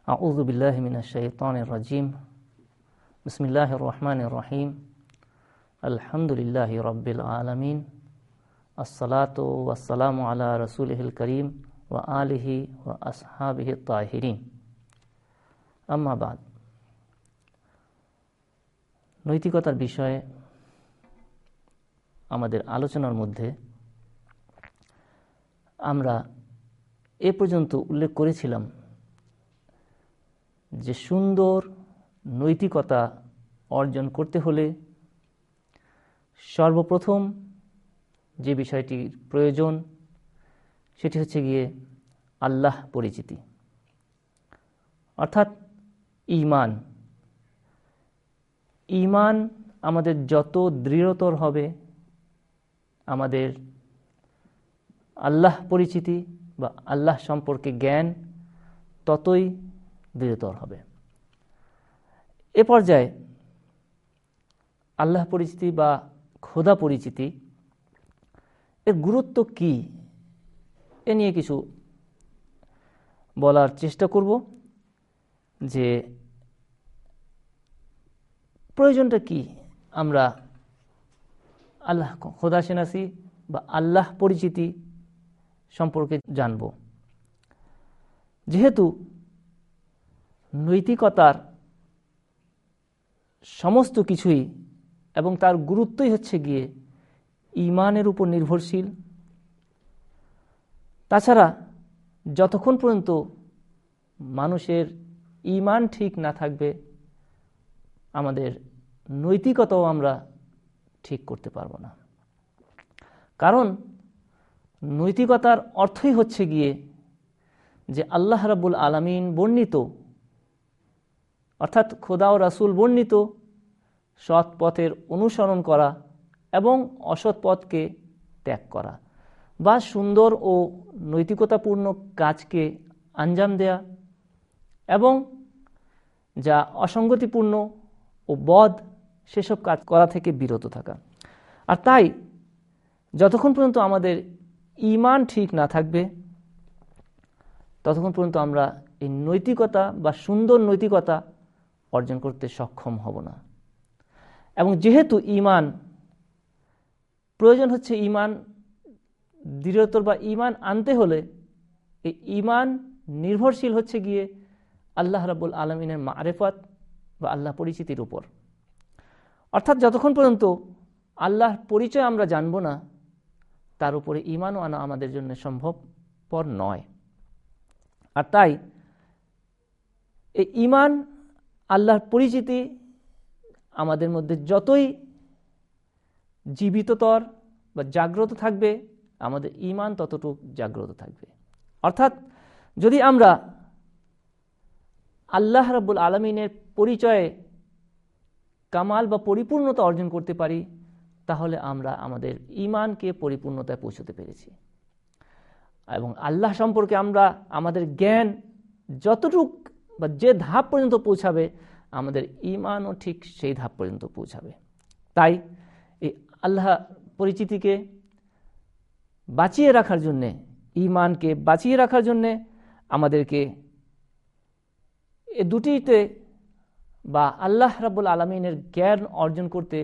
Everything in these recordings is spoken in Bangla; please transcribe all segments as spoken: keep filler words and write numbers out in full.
আউযু বিল্লাহি মিনাশ শাইতানির রাজিম। বিসমিল্লাহির রহমানির রহিম। আলহামদুলিল্লাহি রাব্বিল আলামিন। আসসালাতু ওয়াসসালামু আলা রাসূলিহিল কারীম ওয়া আলিহি ওয়া আসহাবিহিত তাহিরিন। আম্মা বাদ। নৈতিকতার বিষয়ে আমাদের আলোচনার মধ্যে আমরা এ পর্যন্ত উল্লেখ করেছিলাম যে সুন্দর নৈতিকতা অর্জন করতে হলে সর্বপ্রথম যে বিষয়টির প্রয়োজন সেটি হচ্ছে গিয়ে আল্লাহ পরিচিতি, অর্থাৎ ঈমান। ঈমান আমাদের যত দৃঢ়তর হবে, আমাদের আল্লাহ পরিচিতি বা আল্লাহ সম্পর্কে জ্ঞান ততই দৃঢ়তর হবে। এ পর্যায়ে আল্লাহ পরিচিতি বা খোদা পরিচিতি এর গুরুত্ব কি এ নিয়ে কিছু বলার চেষ্টা করব, যে প্রয়োজনটা কি আমরা আল্লাহ খোদা শনাসি বা আল্লাহ পরিচিতি সম্পর্কে জানব। যেহেতু নৈতিকতার সমস্ত কিছুই এবং তার গুরুত্বই হচ্ছে গিয়ে ঈমানের উপর নির্ভরশীল। তাছাড়া যতক্ষণ পর্যন্ত মানুষের ঈমান ঠিক না থাকবে, আমাদের নৈতিকতাও আমরা ঠিক করতে পারবো না। কারণ নৈতিকতার অর্থই হচ্ছে গিয়ে যে আল্লাহ রাব্বুল আলামিন বর্ণিত, অর্থাৎ খোদা ও রাসূল বর্ণিত সৎ পথের অনুসরণ করা এবং অসৎ পথকে ত্যাগ করা, বা সুন্দর ও নৈতিকতাপূর্ণ কাজকে আঞ্জাম দেয়া এবং যা অসঙ্গতিপূর্ণ ও বদ সেসব কাজ করা থেকে বিরত থাকা। আর তাই যতক্ষণ পর্যন্ত আমাদের ঈমান ঠিক না থাকবে, ততক্ষণ পর্যন্ত আমরা এই নৈতিকতা বা সুন্দর নৈতিকতা অর্জন করতে সক্ষম হব না। এবং যেহেতু ঈমান প্রয়োজন হচ্ছে, ঈমান দৃঢ়তর বা ঈমান আনতে হলে এই ঈমান নির্ভরশীল হচ্ছে গিয়ে আল্লাহ রাব্বুল আলামিনের মারিফত বা আল্লাহ পরিচিতির উপর। অর্থাৎ যতক্ষণ পর্যন্ত আল্লাহর পরিচয় আমরা জানব না, তার উপরে ঈমানও আনা আমাদের জন্য সম্ভবপর নয়। আর তাই এই ঈমান, আল্লাহর পরিচিতি আমাদের মধ্যে যতই জীবিততর বা জাগ্রত থাকবে, আমাদের ঈমান ততটুকু জাগ্রত থাকবে। অর্থাৎ যদি আমরা আল্লাহ রাব্বুল আলামিনের পরিচয়ে কামাল বা পরিপূর্ণতা অর্জন করতে পারি, তাহলে আমরা আমাদের ঈমানকে পরিপূর্ণতায় পৌঁছতে পেরেছি। এবং আল্লাহ সম্পর্কে আমরা আমাদের জ্ঞান যতটুক বা যে ধাপ পর্যন্ত পৌঁছাবে, আমাদের ঈমানও ঠিক সেই ধাপ পর্যন্ত পৌঁছাবে। তাই এই আল্লাহ পরিচিতিকে বাঁচিয়ে রাখার জন্যে, ঈমানকে বাঁচিয়ে রাখার জন্যে আমাদেরকে এ দুটিতে বা আল্লাহ রাব্বুল আলামিনের জ্ঞান অর্জন করতে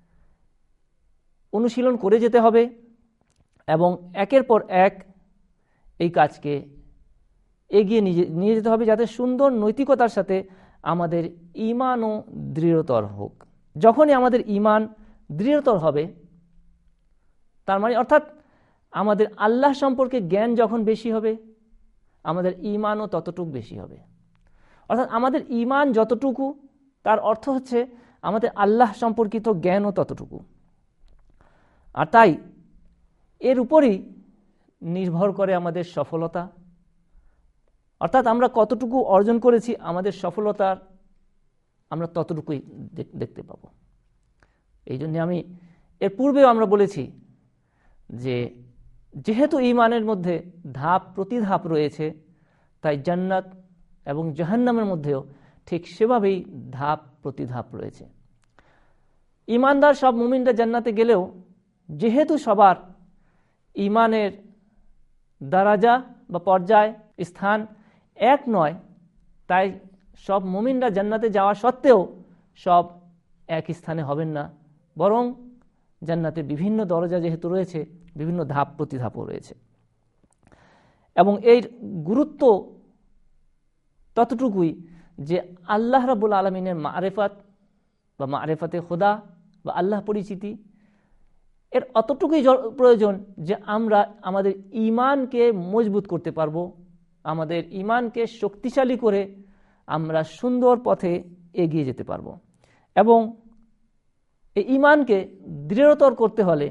অনুশীলন করে যেতে হবে এবং একের পর এক এই কাজকে এগিয়ে নিয়ে যেতে হবে, যাতে সুন্দর নৈতিকতার সাথে আমাদের ঈমানও দৃঢ়তর হোক। যখনই আমাদের ঈমান দৃঢ়তর হবে, তার মানে অর্থাৎ আমাদের আল্লাহ সম্পর্কে জ্ঞান যখন বেশি হবে, আমাদের ঈমানও ততটুকু বেশি হবে। অর্থাৎ আমাদের ঈমান যতটুকু, তার অর্থ হচ্ছে আমাদের আল্লাহ সম্পর্কিত জ্ঞানও ততটুকু। আর তাই এর উপরই নির্ভর করে আমাদের সফলতা। অর্থাৎ আমরা কতটুকু অর্জন করেছি, আমাদের সফলতার আমরা ততটুকুই দেখতে পাবো। এই জন্য আমি এর পূর্বেও আমরা বলেছি যে যেহেতু ঈমানের মধ্যে ধাপ প্রতি ধাপ রয়েছে, তাই জান্নাত এবং জাহান্নামের মধ্যেও ঠিক সেভাবেই ধাপ প্রতি ধাপ রয়েছে। ঈমানদার সব মুমিনরা জান্নাতে গেলেও যেহেতু সবার ঈমানের দারাজা বা পর্যায় স্থান এক নয়, তাই সব মুমিনরা জান্নাতে যাওয়া সত্ত্বেও সব এক স্থানে হবেন না, বরং জান্নাতে বিভিন্ন দরজা যেহেতু রয়েছে, বিভিন্ন ধাপ প্রতিধাপও রয়েছে। এবং এর গুরুত্ব ততটুকুই যে আল্লাহ রাব্বুল আলামিনের মারেফাত বা মারেফাতে খোদা বা আল্লাহ পরিচিতি এর অতটুকুই প্রয়োজন যে আমরা আমাদের ঈমানকে মজবুত করতে পারবো, আমাদের ঈমানকে শক্তিশালী করে আমরা সুন্দর পথে এগিয়ে যেতে পারবো। এবং এই ঈমানকে দৃঢ়তর করতে হলে,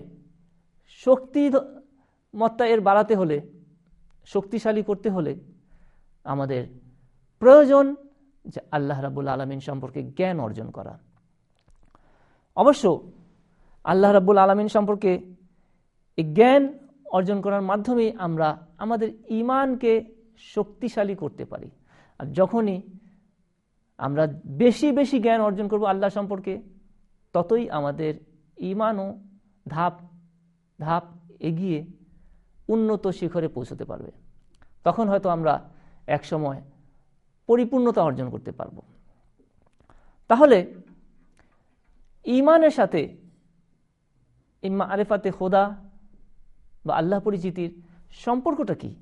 শক্তিমত্তা এর বাড়াতে হলে, শক্তিশালী করতে হলে আমাদের প্রয়োজন যে আল্লাহ রাব্বুল আলামিন সম্পর্কে জ্ঞান অর্জন করা। অবশ্য আল্লাহ রাব্বুল আলামিন সম্পর্কে এই জ্ঞান অর্জন করার মাধ্যমে আমরা আমাদের ঈমানকে শক্তিশালী করতে পারি। আর যখনই আমরা বেশি বেশি জ্ঞান অর্জন করব আল্লাহ সম্পর্কে, ততই আমাদের ঈমানও ধাপ ধাপ এগিয়ে উন্নত শিখরে পৌঁছতে পারবে। তখন হয়তো আমরা একসময় পরিপূর্ণতা অর্জন করতে পারব। তাহলে ঈমানের সাথে এই মারেফাতে খোদা বা আল্লাহ পরিচিতির সম্পর্কটা কি?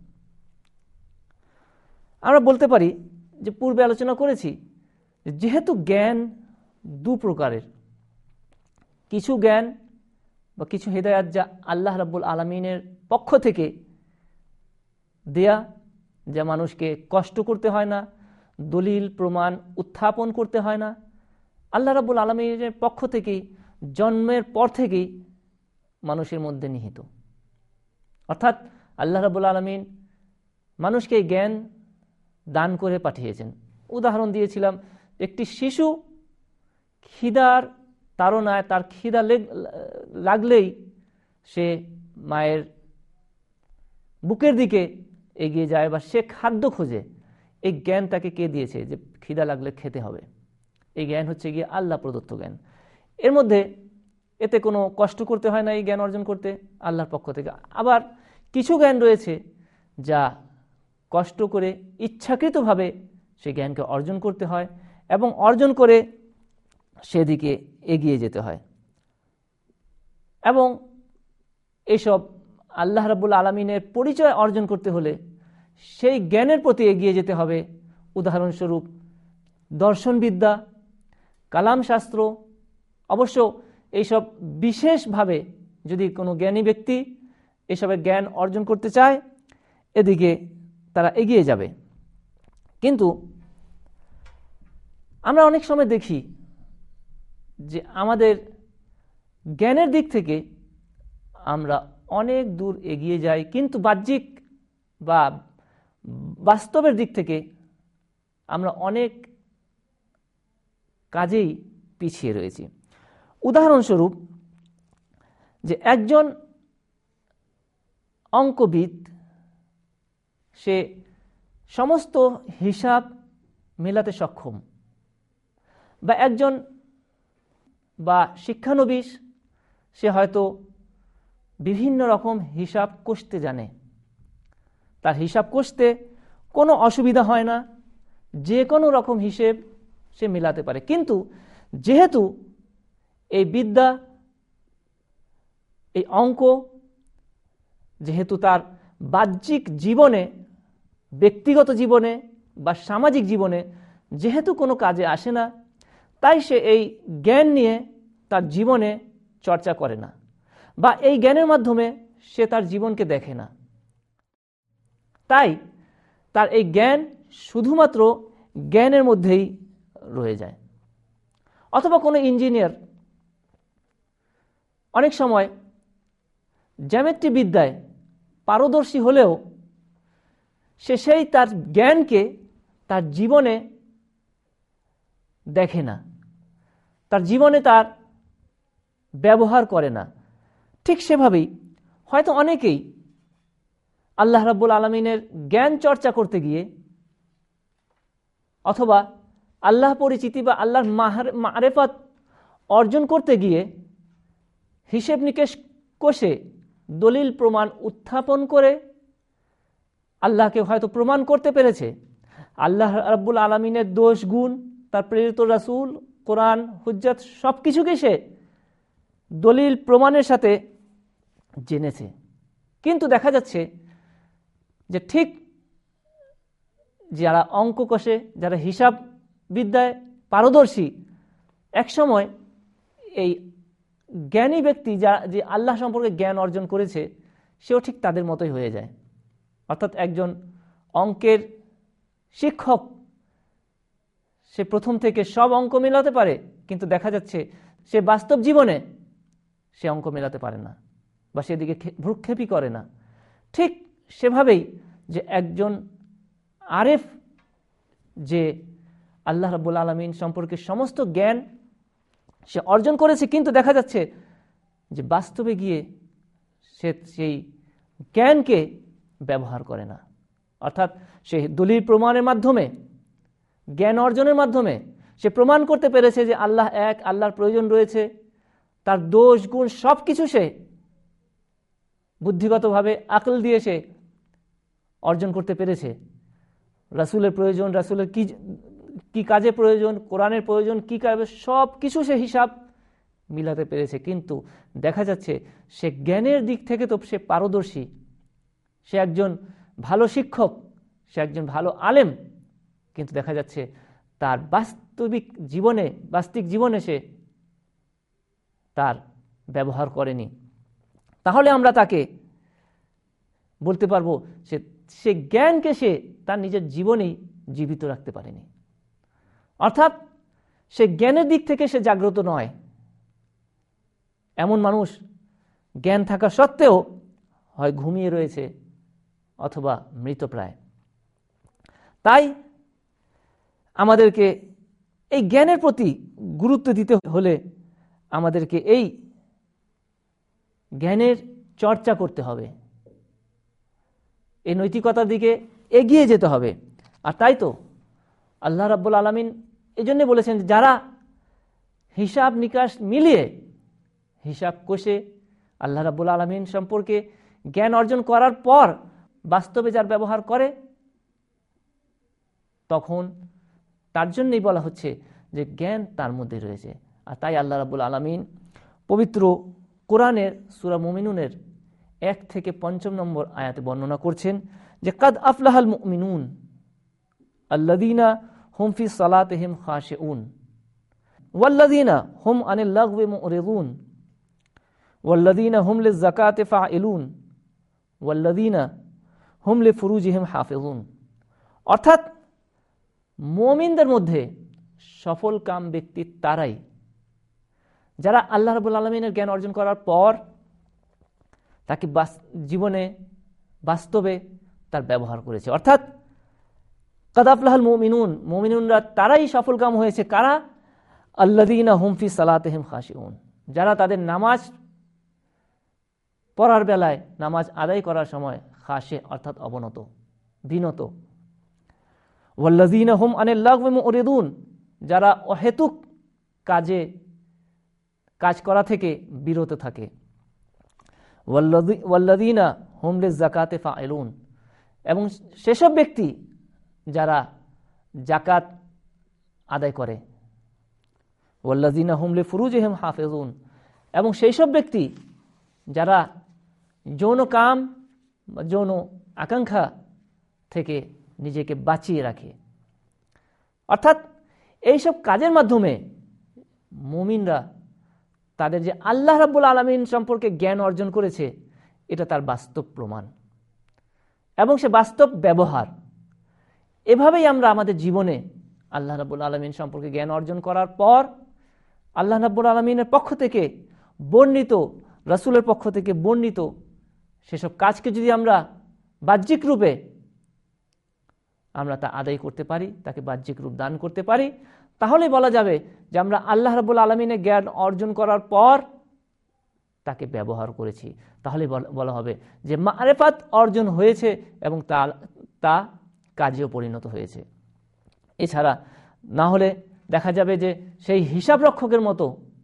আমরা বলতে পারি যে পূর্বে আলোচনা করেছি, যেহেতু জ্ঞান দু প্রকারের, কিছু জ্ঞান বা কিছু হেদায়াত যা আল্লাহ রাব্বুল আলামিনের পক্ষ থেকে দেয়া, যা মানুষকে কষ্ট করতে হয় না, দলিল প্রমাণ উত্থাপন করতে হয় না, আল্লাহ রাব্বুল আলামিনের পক্ষ থেকেই জন্মের পর থেকেই মানুষের মধ্যে নিহিত। অর্থাৎ আল্লাহ রাব্বুল আলামিন মানুষকে জ্ঞান দান করে পাঠিয়েছেন। উদাহরণ দিয়েছিলাম, একটি শিশু খিদার তাড়নায়, তার খিদা লাগলেই সে মায়ের বুকের দিকে এগিয়ে যায় বা সে খাদ্য খোঁজে। এই জ্ঞান তাকে কে দিয়েছে যে খিদা লাগলে খেতে হবে? এই জ্ঞান হচ্ছে গিয়ে আল্লাহ প্রদত্ত জ্ঞান। এর মধ্যে এতে কোনো কষ্ট করতে হয় না এই জ্ঞান অর্জন করতে, আল্লাহর পক্ষ থেকে। আবার কিছু জ্ঞান রয়েছে যা কষ্ট করে ইচ্ছাকৃতভাবে সে জ্ঞানকে অর্জন করতে হয় এবং অর্জন করে সেদিকে এগিয়ে যেতে হয়। এবং এসব আল্লাহ রাব্বুল আলামিনের পরিচয় অর্জন করতে হলে সেই জ্ঞানের প্রতি এগিয়ে যেতে হবে। উদাহরণস্বরূপ দর্শনবিদ্যা, কালাম শাস্ত্র। অবশ্য এইসব বিশেষভাবে যদি কোনো জ্ঞানী ব্যক্তি এসবের জ্ঞান অর্জন করতে চায়, এদিকে তারা এগিয়ে যাবে। কিন্তু আমরা অনেক সময় দেখি যে আমাদের জ্ঞানের দিক থেকে আমরা অনেক দূর এগিয়ে যাই, কিন্তু বাহ্যিক বা বাস্তবের দিক থেকে আমরা অনেক কাজেই পিছিয়ে রয়েছি। উদাহরণস্বরূপ, যে একজন অঙ্কবিদ সে সমস্ত হিসাব মেলাতে সক্ষম, বা একজন বা শিক্ষানবিশ সে হয়তো বিভিন্ন রকম হিসাব কষতে জানে, তার হিসাব কষতে কোনো অসুবিধা হয় না, যে কোনো রকম হিসেব সে মেলাতে পারে। কিন্তু যেহেতু এই বিদ্যা, এই অঙ্ক যেহেতু তার বাহ্যিক জীবনে, ব্যক্তিগত জীবনে বা সামাজিক জীবনে যেহেতু কোনো কাজে আসে না, তাই সে এই জ্ঞান নিয়ে তার জীবনে চর্চা করে না, বা এই জ্ঞানের মাধ্যমে সে তার জীবনকে দেখে না। তাই তার এই জ্ঞান শুধুমাত্র জ্ঞানের মধ্যেই রয়ে যায়। অথবা কোনো ইঞ্জিনিয়ার অনেক সময় জ্যামিতি বিদ্যায় পারদর্শী হলেও সে সেই তার জ্ঞানকে তার জীবনে দেখে না, তার জীবনে তার ব্যবহার করে না। ঠিক সেভাবেই হয়তো অনেকেই আল্লাহ রাব্বুল আলামিনের জ্ঞান চর্চা করতে গিয়ে অথবা আল্লাহ পরিচিতি বা আল্লাহর মারেফাত অর্জন করতে গিয়ে হিসেব নিকেশ কষে দলিল প্রমাণ উত্থাপন করে আল্লাহকে হয়তো প্রমাণ করতে পেরেছে, আল্লাহ রাব্বুল আলামিনের দোষ গুণ, তার প্রেরিত রাসূল, কোরআন, হুজ্জত সব কিছুকে সে দলিল প্রমাণের সাথে জেনেছে। কিন্তু দেখা যাচ্ছে যে ঠিক যারা অঙ্ক কষে, যারা হিসাব বিদ্যায় পারদর্শী, একসময় এই জ্ঞানী ব্যক্তি যা যে আল্লাহ সম্পর্কে জ্ঞান অর্জন করেছে সেও ঠিক তাদের মতোই হয়ে যায়। অর্থাৎ একজন অঙ্কের শিক্ষক, সে প্রথম থেকে সব অঙ্ক মেলাতে পারে, কিন্তু দেখা যাচ্ছে সে বাস্তব জীবনে সে অঙ্ক মেলাতে পারে না বা সেদিকে ভ্রুক্ষেপই করে না। ঠিক সেভাবেই যে একজন আরেফ যে আল্লাহ রাব্বুল আলামিন সম্পর্কে সমস্ত জ্ঞান সে অর্জন করেছে, কিন্তু দেখা যাচ্ছে যে বাস্তবে গিয়ে সে সেই জ্ঞানকে ব্যবহার করে না। অর্থাৎ সে দলিল প্রমাণের মাধ্যমে, জ্ঞান অর্জনের মাধ্যমে সে প্রমাণ করতে পেরেছে যে আল্লাহ এক, আল্লাহর প্রয়োজন রয়েছে, তার দোষ গুণ সব কিছু সে বুদ্ধিগতভাবে আকল দিয়ে সে অর্জন করতে পেরেছে। রাসূলের প্রয়োজন, রাসূলের কি কি কাজে প্রয়োজন, কোরআনের প্রয়োজন কি কাজে, সব কিছু সে হিসাব মিলাতে পেরেছে। কিন্তু দেখা যাচ্ছে সে জ্ঞানের দিক থেকে তো সে পারদর্শী, সে একজন ভালো শিক্ষক, সে একজন ভালো আলেম, কিন্তু দেখা যাচ্ছে তার বাস্তবিক জীবনে, বাস্তবিক জীবনে সে তার ব্যবহার করেনি। তাহলে আমরা তাকে বলতে পারবো সে সে জ্ঞানকে সে তার নিজের জীবনেই জীবিত রাখতে পারেনি। অর্থাৎ সে জ্ঞানের দিক থেকে সে জাগ্রত নয়। এমন মানুষ জ্ঞান থাকা সত্ত্বেও হয় ঘুমিয়ে রয়েছে অথবা মৃতপ্রায়। তাই আমাদেরকে এই জ্ঞানের প্রতি গুরুত্ব দিতে হলে আমাদেরকে এই জ্ঞানের চর্চা করতে হবে, এই নৈতিকতার দিকে এগিয়ে যেতে হবে। আর তাই তো আল্লাহ রাব্বুল আলামিন এই জন্য বলেছেন, যারা হিসাব নিকাশ মিলিয়ে, হিসাব কষে আল্লাহ রাব্বুল আলামিন সম্পর্কে জ্ঞান অর্জন করার পর বাস্তবে যার ব্যবহার করে, তখন তার জন্যই বলা হচ্ছে যে জ্ঞান তার মধ্যে রয়েছে। আর তাই আল্লাহ রাব্বুল আলামিন পবিত্র কোরআনের সূরা মুমিনুনের এক থেকে পঞ্চম নম্বর আয়াতে বর্ণনা করছেন যে কাদ আফলাহাল মুমিনুন আল্লাযীনা হুম ফি সালাতিহিম খাশিউন ওয়াল্লাযীনা হুম আনিল লাগwi মুরিদুন ওয়াল্লাযীনা হুম লিয-যাকাতি ফাইলুন ওয়াল্লাযীনা হুম লিফুরুজিহিম হাফিজুন। অর্থাৎ মুমিনদের মধ্যে সফল কাম ব্যক্তি তারাই যারা আল্লাহ রাব্বুল আলামিনের জ্ঞান অর্জন করার পর তাকে জীবনে বাস্তবে তার ব্যবহার করেছে। অর্থাৎ কাদ আফলাহাল মুমিনুন, মুমিনুনরা তারাই সফল কাম হয়েছে। কারা? আল্লাযীনা হুম ফি সালাতিহিম খাশিউন, যারা তাদের নামাজ পড়ার বেলায়, নামাজ আদায় করার সময় খাশে অর্থাৎ অবনত, বিনত। ওয়াল্লাযীনা হুম আনিল লাগwi মুরিদুন, যারা অহেতুক কাজে কাজ করা থেকে বিরত থাকে। ওয়াল্লাযীনা হুম লিয-যাকাতি ফাইলুন, এবং সেসব ব্যক্তি যারা যাকাত আদায় করে। ওয়াল্লাযীনা হুম লিফুরুজিহিম হাফিজুন, এবং সেই সব ব্যক্তি যারা যৌন কাম বা যৌন আকাঙ্ক্ষা থেকে নিজেকে বাঁচিয়ে রাখে। অর্থাৎ এইসব কাজের মাধ্যমে মুমিনরা তাদের যে আল্লাহ রাব্বুল আলামিন সম্পর্কে জ্ঞান অর্জন করেছে এটা তার বাস্তব প্রমাণ এবং সে বাস্তব ব্যবহার। এভাবেই আমরা আমাদের জীবনে আল্লাহ রাব্বুল আলামিন সম্পর্কে জ্ঞান অর্জন করার পর আল্লাহ রাব্বুল আলামিনের পক্ষ থেকে বর্ণিত, রাসূলের পক্ষ থেকে বর্ণিত সেসব কাজকে যদি আমরা বাহ্যিক রূপে আমরা তা আদায় করতে পারি, তাকে বাহ্যিক রূপ দান করতে পারি, তাহলে বলা যাবে যে আমরা আল্লাহ রাব্বুল আলামিনের জ্ঞান অর্জন করার পর তাকে ব্যবহার করেছি। তাহলে বলা হবে যে মারেফাত অর্জন হয়েছে এবং তা তা কাজেও পরিণত হয়েছে। এছাড়া না হলে দেখা যাবে যে সেই হিসাব রক্ষকের মতো,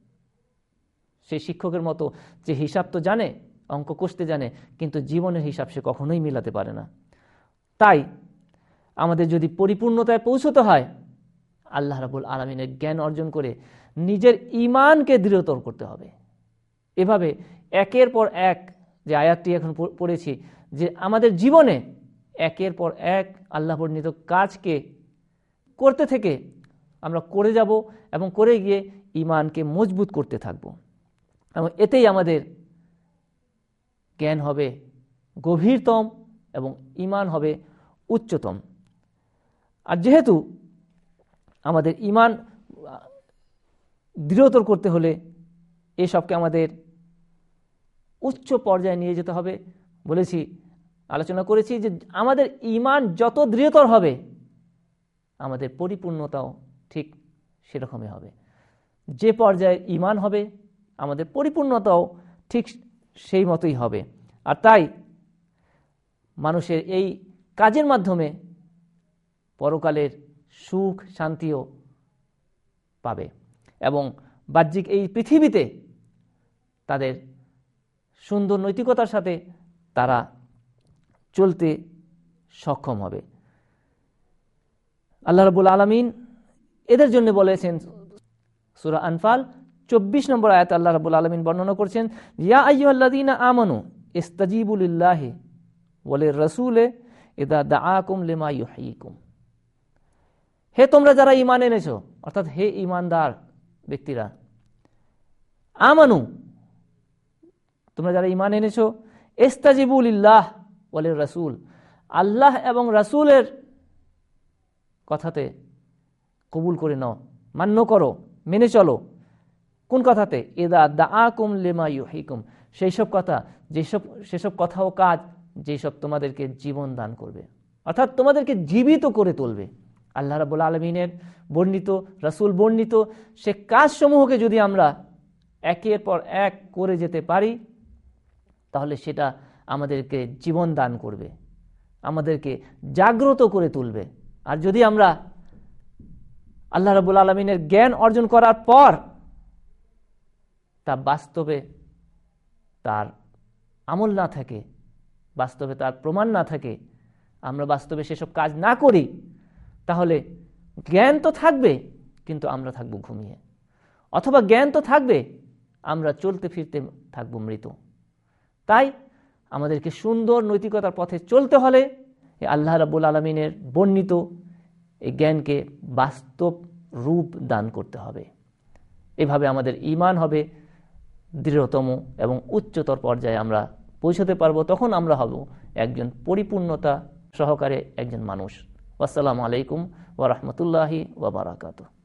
সেই শিক্ষকের মতো যে হিসাব তো জানে, অঙ্ক কষতে জানে, কিন্তু জীবনের হিসাব সে কখনোই মিলাতে পারে না। তাই আমাদের যদি পরিপূর্ণতায় পৌঁছতে হয়, আল্লাহ রাব্বুল আলামিনের জ্ঞান অর্জন করে নিজের ঈমানকে দৃঢ়তর করতে হবে। এভাবে একের পর এক যে আয়াতটি এখন পড়েছি, যে আমাদের জীবনে একের পর এক আল্লাহ বর্ণিত কাজকে করতে থেকে আমরা করে যাব এবং করে গিয়ে ঈমানকে মজবুত করতে থাকব, এবং এতেই আমাদের জ্ঞান হবে গভীরতম এবং ঈমান হবে উচ্চতম। আর যেহেতু আমাদের ঈমান দৃঢ়তর করতে হলে এসবকে আমাদের উচ্চ পর্যায়ে নিয়ে যেতে হবে। বলেছি, আলোচনা করেছি যে আমাদের ঈমান যত দৃঢ়তর হবে আমাদের পরিপূর্ণতাও ঠিক সেরকমই হবে। যে পর্যায়ে ঈমান হবে আমাদের পরিপূর্ণতাও ঠিক সেই মতোই হবে। আর তাই মানুষের এই কাজের মাধ্যমে পরকালের সুখ শান্তিও পাবে এবং বাহ্যিক এই পৃথিবীতে তাদের সুন্দর নৈতিকতার সাথে তারা চলতে সক্ষম হবে। আল্লাহ রাব্বুল আলামিন এদের জন্য বলেছেন সূরা আনফাল চব্বিশ নম্বর আয়াতে আল্লাহ রাব্বুল আলামিন বর্ণনা করছেন, ইয়া আইয়ুহাল্লাযীনা আমানু ইস্তাজিবু লিল্লাহি ওয়া লির-রাসূলি ইযা দাআকুম লিমা ইউহয়িকুম। হে তোমরা যারা ঈমান এনেছো, অর্থাৎ হে ঈমানদার ব্যক্তিরা, আমানু তোমরা যারা ঈমান এনেছো, ইস্তাজিবু লিল্লাহ ওয়া লির-রাসূল, আল্লাহ এবং রাসূলের কথাতে কবুল করে নাও, মান্য করো, মেনে চলো। কোন কথাতে? ইযা দাআকুম লিমা ইউহয়িকুম, সেই সব কথা যেসব সেসব কথা ও কাজ যেসব তোমাদেরকে জীবন দান করবে, অর্থাৎ তোমাদেরকে জীবিত করে তুলবে। আল্লাহ রাব্বুল আলামিনের বর্ণিত, রাসূল বর্ণিত সে কাজসমূহকে যদি আমরা একের পর এক করে যেতে পারি তাহলে সেটা আমাদেরকে জীবন দান করবে, আমাদেরকে জাগ্রত করে তুলবে। আর যদি আমরা আল্লাহ রাব্বুল আলামিনের জ্ঞান অর্জন করার পর তা বাস্তবে তার আমল না থাকে, বাস্তবে তার প্রমাণ না থাকে, আমরা বাস্তবে সেসব কাজ না করি, তাহলে জ্ঞান তো থাকবে কিন্তু আমরা থাকবো ঘুমিয়ে, অথবা জ্ঞান তো থাকবে আমরা চলতে ফিরতে থাকবো মৃত। তাই আমাদেরকে সুন্দর নৈতিকতার পথে চলতে হলে আল্লাহ রাব্বুল আলামিনের বর্ণিত এই জ্ঞানকে বাস্তব রূপ দান করতে হবে। এভাবে আমাদের ঈমান হবে দৃঢ়তম এবং উচ্চতর পর্যায়ে আমরা পৌঁছতে পারবো। তখন আমরা হব একজন পরিপূর্ণতা সহকারে একজন মানুষ। আসসালামু আলাইকুম ওয়া রাহমাতুল্লাহি ওয়া বারাকাতুহু।